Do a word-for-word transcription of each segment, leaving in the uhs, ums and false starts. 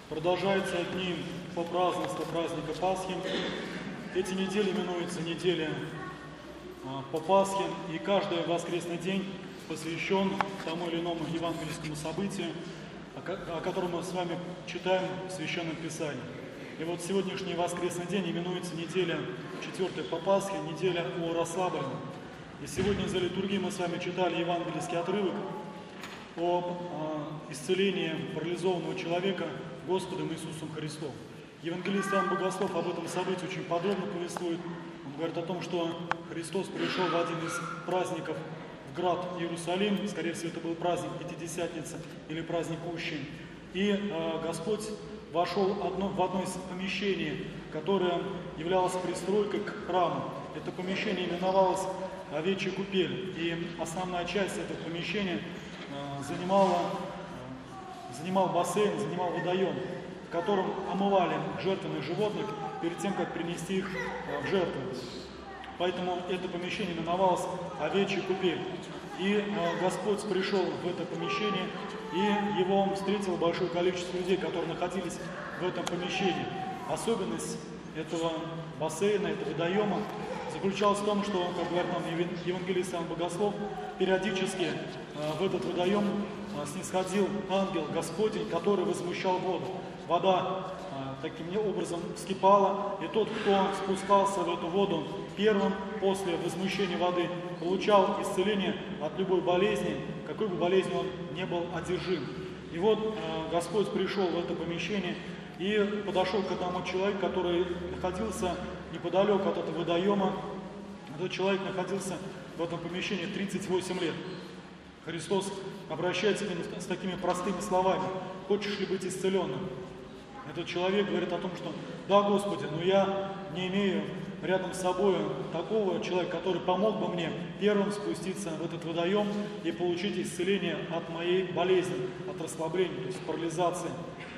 Продолжаются дни по празднеству праздника Пасхи. Эти недели именуются недели по Пасхе, и каждый воскресный день посвящен тому или иному евангельскому событию, о котором мы с вами читаем в Священном Писании. И вот сегодняшний воскресный день именуется неделя четвертая по Пасхе, неделя о расслабленном. И сегодня за литургией мы с вами читали евангельский отрывок об исцелении парализованного человека Господом Иисусом Христом. Евангелист Иоанн Богослов об этом событии очень подробно повествует. Он говорит о том, что Христос пришел в один из праздников в град Иерусалим, скорее всего, это был праздник Пятидесятницы или праздник Ущи, и э, Господь вошел одно, в одно из помещений, которое являлось пристройкой к храму. Это помещение именовалось Овечья купель, и основная часть этого помещения э, занимала, э, занимал бассейн, занимал водоем, в котором омывали жертвенных животных перед тем, как принести их э, в жертву. Поэтому это помещение именовалось Овечья купель. И э, Господь пришел в это помещение, и его встретило большое количество людей, которые находились в этом помещении. Особенность этого бассейна, этого водоема заключалась в том, что, как говорит нам евангелист Иоанн Богослов, периодически э, в этот водоем э, снисходил ангел Господень, который возмущал воду. Вода э, таким образом вскипала, и тот, кто спускался в эту воду первым после возмущения воды, получал исцеление от любой болезни, какой бы болезнью он не был одержим. И вот э, Господь пришел в это помещение и подошел к одному человеку, который находился неподалеку от этого водоема. Этот человек находился в этом помещении тридцать восемь лет. Христос обращается к нему с такими простыми словами: «Хочешь ли быть исцеленным?» Этот человек говорит о том, что «Да, Господи, но я не имею рядом с собой такого человека, который помог бы мне первым спуститься в этот водоем и получить исцеление от моей болезни, от расслабления, то есть парализации».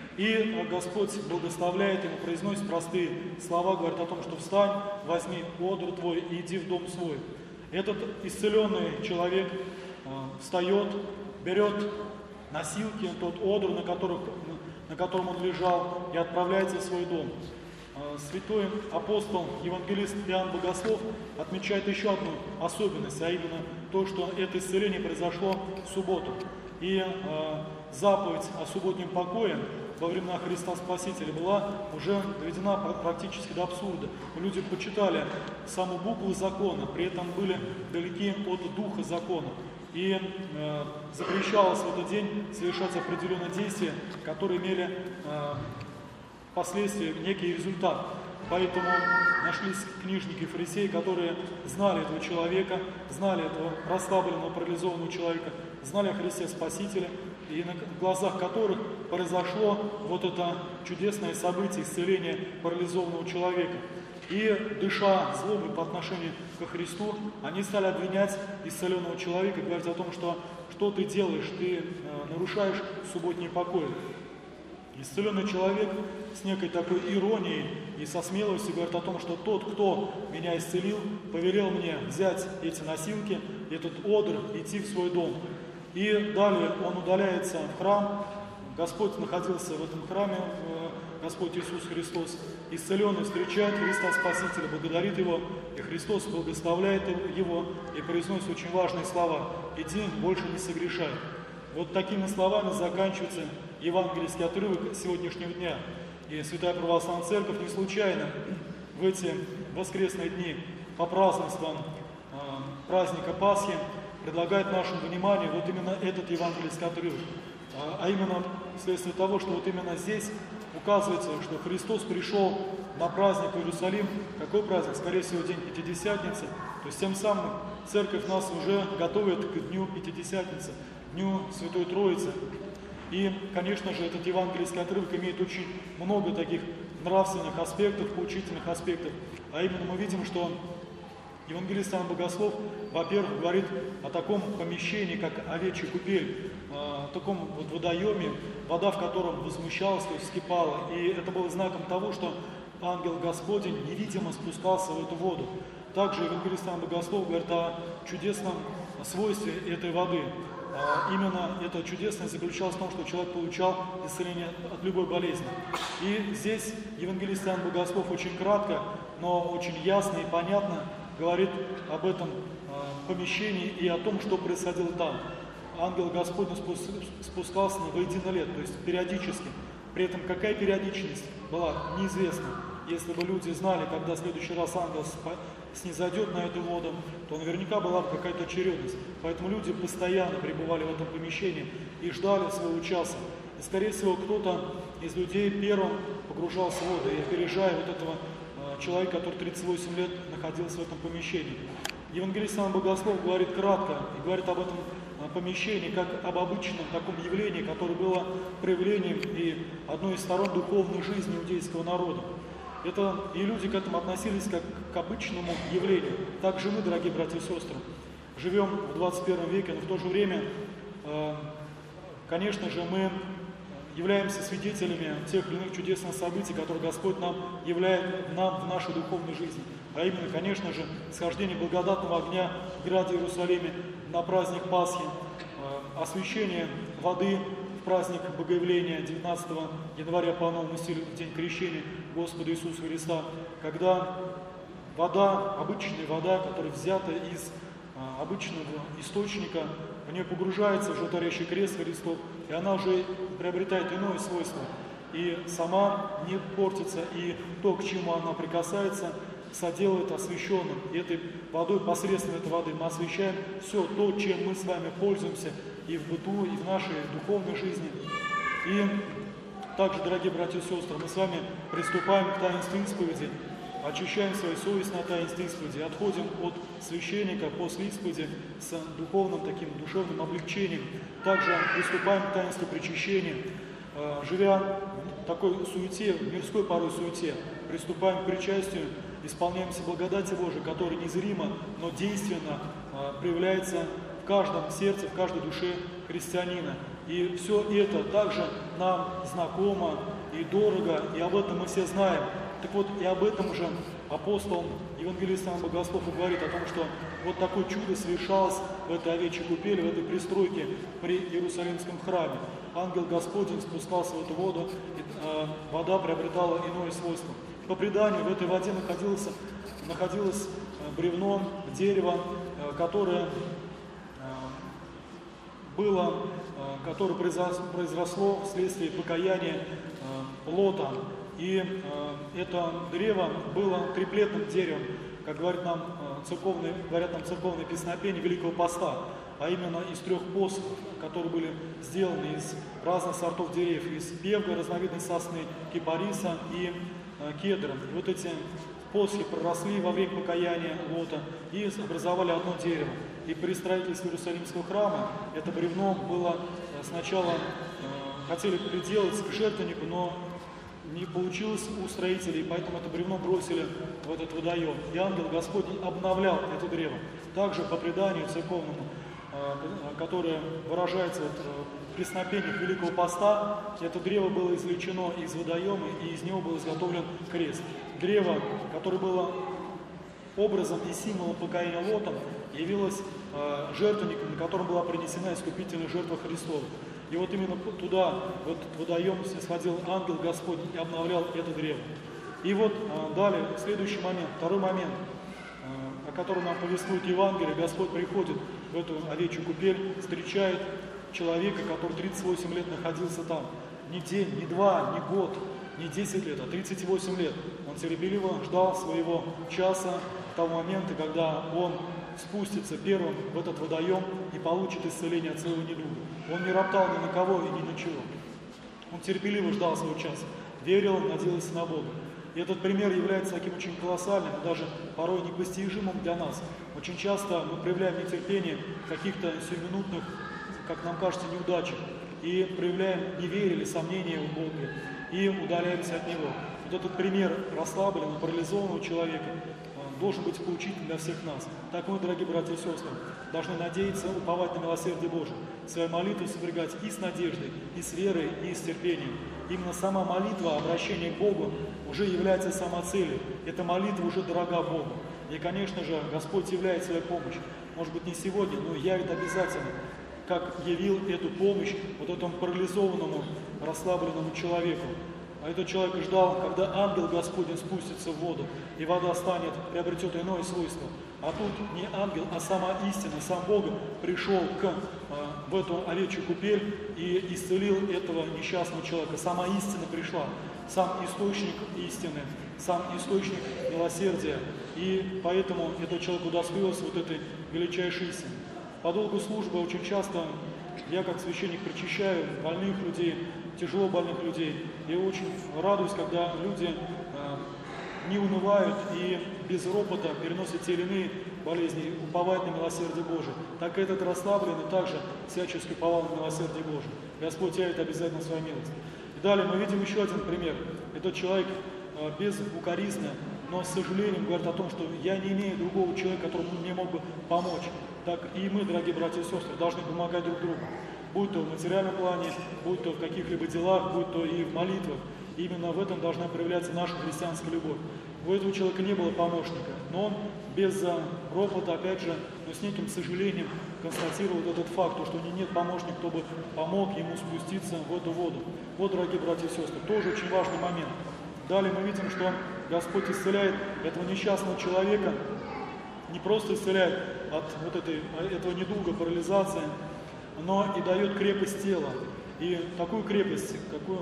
И Господь благословляет ему, произносит простые слова, говорит о том, что «Встань, возьми одр твой и иди в дом свой». Этот исцеленный человек э, встает, берет носилки, тот одр, на, которых, на котором он лежал, и отправляется в свой дом. Э, святой апостол, евангелист Иоанн Богослов отмечает еще одну особенность, а именно то, что это исцеление произошло в субботу. И э, заповедь о субботнем покое во времена Христа Спасителя была уже доведена практически до абсурда. Люди почитали саму букву закона, при этом были далеки от духа закона. И э, запрещалось в этот день совершать определенные действия, которые имели э, впоследствии некий результат. Поэтому нашлись книжники и фарисеи, которые знали этого человека, знали этого расслабленного, парализованного человека, знали о Христе Спасителе, и на глазах которых произошло вот это чудесное событие исцеления парализованного человека. И, дыша злобой по отношению ко Христу, они стали обвинять исцеленного человека и говорить о том, что что ты делаешь, ты э, нарушаешь субботний покой. Исцеленный человек с некой такой иронией и со смелостью говорит о том, что тот, кто меня исцелил, повелел мне взять эти носилки, этот одр, идти в свой дом. И далее он удаляется в храм. Господь находился в этом храме, Господь Иисус Христос. Исцеленный встречает Христа Спасителя, благодарит Его, и Христос благословляет Его и произносит очень важные слова: «Иди, больше не согрешай». Вот такими словами заканчивается евангельский отрывок сегодняшнего дня. И Святая Православная Церковь не случайно в эти воскресные дни по празднествам э, праздника Пасхи предлагает нашему вниманию вот именно этот евангельский отрывок. А, а именно вследствие того, что вот именно здесь указывается, что Христос пришел на праздник в Иерусалим. Какой праздник? Скорее всего, день Пятидесятницы. То есть тем самым Церковь нас уже готовит к дню Пятидесятницы, дню Святой Троицы. И, конечно же, этот евангельский отрывок имеет очень много таких нравственных аспектов, поучительных аспектов. А именно мы видим, что евангелист Иоанн Богослов, во-первых, говорит о таком помещении, как Овечья купель, о таком вот водоеме, вода в котором возмущалась, то есть вскипала. И это было знаком того, что ангел Господень невидимо спускался в эту воду. Также евангелист Иоанн Богослов говорит о чудесном свойстве этой воды. а именно эта чудесность заключалась в том, что человек получал исцеление от любой болезни. И здесь евангелист Иоанн Богослов очень кратко, но очень ясно и понятно говорит об этом помещении и о том, что происходило там. Ангел Господень спускался на воедино лет, то есть периодически. При этом какая периодичность была, неизвестна. Если бы люди знали, когда в следующий раз ангел снизойдет на эту воду, то наверняка была бы какая-то очередность. Поэтому люди постоянно пребывали в этом помещении и ждали своего часа. И, скорее всего, кто-то из людей первым погружался в воду, и опережая вот этого э, человека, который тридцать восемь лет находился в этом помещении. Евангелист Иоанн Богослов говорит кратко и говорит об этом помещении как об обычном таком явлении, которое было проявлением и одной из сторон духовной жизни иудейского народа. Это и люди к этому относились как к обычному явлению. Также мы, дорогие братья и сестры, живем в двадцать первом веке, но в то же время, конечно же, мы являемся свидетелями тех или иных чудесных событий, которые Господь нам являет нам в нашей духовной жизни. А именно, конечно же, схождение благодатного огня в граде Иерусалиме на праздник Пасхи, освящение воды в праздник Богоявления девятнадцатого января по новому стилю, в день крещения Господа Иисуса Христа, когда вода, обычная вода, которая взята из обычного источника, в нее погружается животворящий крест Христов, и она уже приобретает иное свойство. И сама не портится, и то, к чему она прикасается, соделает освященным. И этой водой, посредством этой воды, мы освящаем все то, чем мы с вами пользуемся и в быту, и в нашей духовной жизни. И также, дорогие братья и сестры, мы с вами приступаем к таинству исповеди, очищаем свою совесть на таинстве исповеди, отходим от священника после исповеди с духовным таким душевным облегчением. Также приступаем к таинству причащения, живя в такой суете, в мирской порой суете, приступаем к причастию, исполняемся благодати Божией, которая незримо, но действенно проявляется в каждом сердце, в каждой душе христианина. И все это также нам знакомо и дорого, и об этом мы все знаем. Так вот, и об этом же апостол, евангелист Иоанн Богослов говорит о том, что вот такое чудо совершалось в этой овечьей купели, в этой пристройке при Иерусалимском храме. Ангел Господень спускался в эту воду, и э, вода приобретала иное свойство. По преданию, в этой воде находилось, находилось бревно, дерево, э, которое, э, было, э, которое произросло вследствие покаяния э, Лота. И э, это древо было триплетным деревом, как говорят нам, э, церковные, говорят нам церковные песнопения Великого Поста, а именно из трех посохов, которые были сделаны из разных сортов деревьев, из певга, разновидной сосны, кипариса и э, кедра. И вот эти посохи проросли во время покаяния Лота и образовали одно дерево. И при строительстве Иерусалимского храма это бревно было э, сначала, э, хотели приделать к жертвеннику, но не получилось у строителей, поэтому это бревно бросили в этот водоем. И ангел Господень обновлял это древо. Также по преданию церковному, которое выражается в песнопениях Великого Поста, это древо было извлечено из водоема, и из него был изготовлен крест. Древо, которое было образом и символом покаяния Лота, явилось жертвенником, на котором была принесена искупительная жертва Христова. И вот именно туда, в этот водоем, сходил ангел Господень и обновлял это древо. И вот далее, следующий момент, второй момент, о котором нам повествует Евангелие. Господь приходит в эту овечью купель, встречает человека, который тридцать восемь лет находился там. Не день, не два, не год, не десять лет, а тридцать восемь лет. Он терпеливо ждал своего часа, того момента, когда он спустится первым в этот водоем и получит исцеление от своего недуга. Он не роптал ни на кого и ни на чего. Он терпеливо ждал своего часа, верил, надеялся на Бога. И этот пример является таким очень колоссальным, даже порой непостижимым для нас. Очень часто мы проявляем нетерпение в каких-то сиюминутных, как нам кажется, неудачах, и проявляем неверие или сомнение в Боге, и удаляемся от Него. Вот этот пример расслабленного, парализованного человека должен быть поучительным для всех нас. Так мы, дорогие братья и сестры, должны надеяться, уповать на милосердие Божие, свою молитву сопрягать и с надеждой, и с верой, и с терпением. Именно сама молитва, обращение к Богу уже является самоцелью. Эта молитва уже дорога Богу. И, конечно же, Господь являет свою помощь. Может быть, не сегодня, но явит обязательно. как явил эту помощь вот этому парализованному, расслабленному человеку. А этот человек ждал, когда ангел Господень спустится в воду, и вода станет, приобретет иное свойство. А тут не ангел, а сама истина, сам Бог пришел к, э, в эту овечью купель и исцелил этого несчастного человека. Сама истина пришла, сам источник истины, сам источник милосердия. И поэтому этот человек удостоился вот этой величайшей истины. По долгу службы очень часто я, как священник, причащаю больных людей, тяжело больных людей. И очень радуюсь, когда люди э, не унывают и без ропота переносят те или иные болезни, уповают на милосердие Божие. Так и этот расслабленный также всячески уповал на милосердие Божие. Господь явит обязательно свою милость. И далее мы видим еще один пример. Этот человек э, без укоризны, но с сожалением говорит о том, что я не имею другого человека, которому мне мог бы помочь. Так и мы, дорогие братья и сестры, должны помогать друг другу. Будь то в материальном плане, будь то в каких-либо делах, будь то и в молитвах. Именно в этом должна проявляться наша христианская любовь. У этого человека не было помощника, но он без ропота, опять же, но с неким сожалением констатировал этот факт, что у него нет помощника, кто бы помог ему спуститься в эту воду. Вот, дорогие братья и сестры, тоже очень важный момент. Далее мы видим, что Господь исцеляет этого несчастного человека, не просто исцеляет от вот этой, этого недуга, парализации, но и дает крепость тела. И такую крепость, какую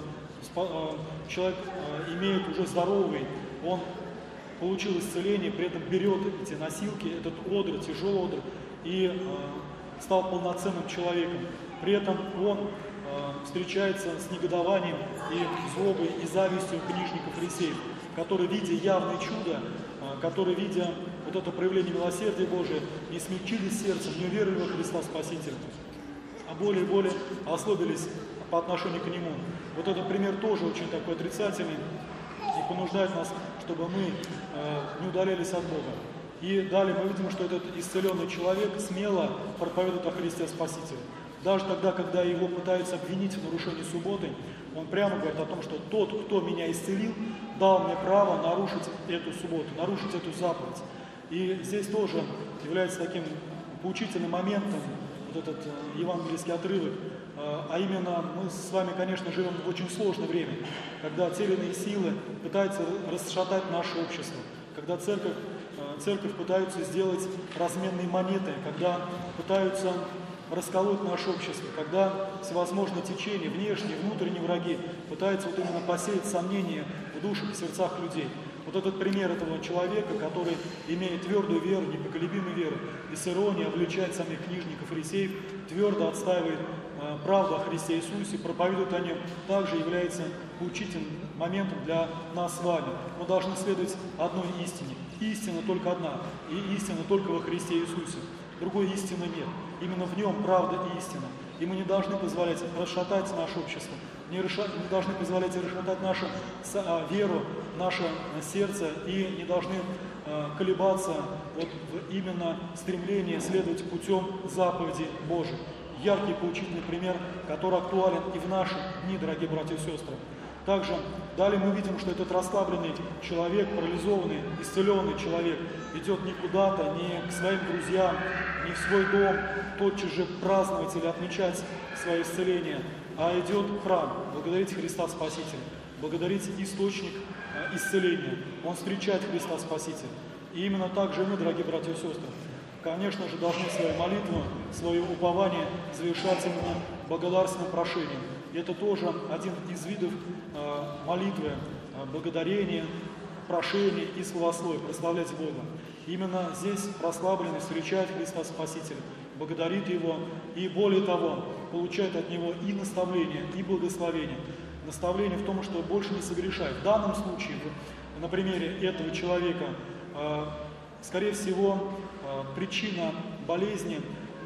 э, э, человек э, имеет уже здоровый, он получил исцеление, при этом берет эти носилки, этот одр, тяжелый одр, и э, стал полноценным человеком. При этом он э, встречается с негодованием и злобой и завистью книжников фарисеев, которые, видя явное чудо, э, которые, видя вот это проявление милосердия Божия, не смягчились сердцем, не уверовали во Христа Спасителя, а более и более ослабились по отношению к Нему. Вот этот пример тоже очень такой отрицательный и понуждает нас, чтобы мы э, не удалялись от Бога. И далее мы видим, что этот исцеленный человек смело проповедует о Христе Спасителе. Даже тогда, когда его пытаются обвинить в нарушении субботы, он прямо говорит о том, что тот, кто меня исцелил, дал мне право нарушить эту субботу, нарушить эту заповедь. И здесь тоже является таким поучительным моментом вот этот э, евангельский отрывок, э, а именно мы с вами, конечно, живем в очень сложное время, когда те или иные силы пытаются расшатать наше общество, когда церковь, э, церковь пытаются сделать разменные монеты, когда пытаются расколоть наше общество, когда всевозможные течения, внешние, внутренние враги пытаются вот именно посеять сомнения в душах и сердцах людей. Вот этот пример этого человека, который, имея твердую веру, непоколебимую веру, без иронии обличает самих книжников, фарисеев, твердо отстаивает э, правду о Христе Иисусе, проповедует о Нем, также является поучительным моментом для нас с вами. Мы должны следовать одной истине. Истина только одна, и истина только во Христе Иисусе. Другой истины нет. Именно в Нем правда и истина. И мы не должны позволять расшатать наше общество, не, решать, не должны позволять расшатать нашу а, веру, наше а, сердце, и не должны а, колебаться вот, в именно стремлении следовать путем заповедей Божьих. Яркий поучительный пример, который актуален и в наши дни, дорогие братья и сестры. Также далее мы видим, что этот расслабленный человек, парализованный, исцеленный человек идет не куда-то, не к своим друзьям, не в свой дом, тотчас же праздновать или отмечать свое исцеление, а идет в храм, благодарить Христа Спасителя, благодарить источник исцеления. Он встречает Христа Спасителя. И именно так же мы, дорогие братья и сестры, конечно же, должны свою молитву, свое упование завершать именно благодарственным прошением. И это тоже один из видов э, молитвы, э, благодарения, прошения и славословия, прославлять Бога. Именно здесь расслабленный встречает Христа Спасителя, благодарит Его и, более того, получает от Него и наставление, и благословение. Наставление в том, что больше не согрешай. В данном случае, на примере этого человека, э, скорее всего, э, причина болезни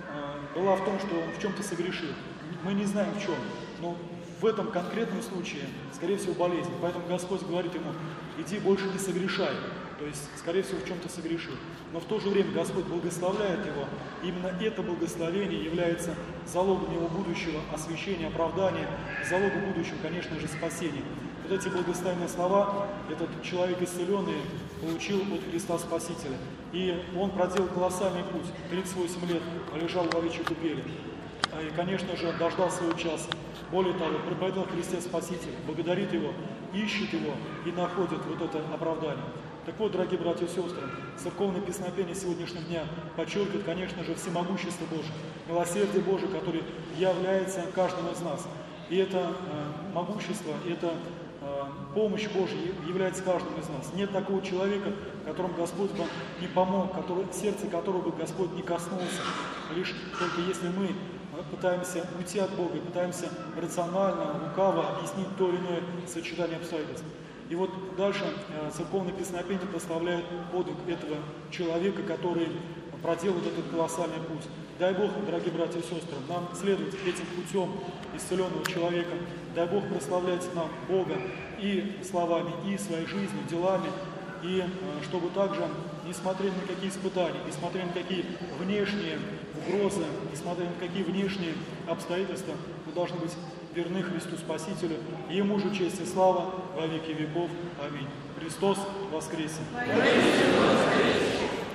э, была в том, что он в чем-то согрешил. Мы не знаем в чем, но в этом конкретном случае, скорее всего, болезнь. Поэтому Господь говорит ему: иди, больше не согрешай. То есть, скорее всего, в чем-то согрешил. Но в то же время Господь благословляет его. Именно это благословение является залогом его будущего освящения, оправдания, залогом будущего, конечно же, спасения. Вот эти благословенные слова этот человек исцеленный получил от Христа Спасителя. И он проделал колоссальный путь. тридцать восемь лет лежал в овечьей купели. и, конечно же, дождал своего часа. Более того, проповедовал Христе Спаситель, благодарит Его, ищет Его и находит вот это оправдание. Так вот, дорогие братья и сестры, церковное песнопение сегодняшнего дня подчеркивает, конечно же, всемогущество Божие, милосердие Божие, которое является каждым из нас. И это э, могущество, это э, помощь Божья является каждым из нас. Нет такого человека, которому Господь бы не помог, который, сердце которого бы Господь не коснулся. Лишь только если мы пытаемся уйти от Бога, пытаемся рационально, лукаво объяснить то или иное сочетание обстоятельств. И вот дальше э, церковное песнопение прославляет подвиг этого человека, который проделал этот колоссальный путь. Дай Бог, дорогие братья и сестры, нам следовать этим путем исцеленного человека. Дай Бог прославлять нам Бога и словами, и своей жизнью, делами, и э, чтобы также, несмотря на какие испытания, несмотря на какие внешние угрозы, несмотря на какие внешние обстоятельства, мы должны быть верны Христу Спасителю, Ему же честь и слава во веки веков. Аминь. Христос воскресе!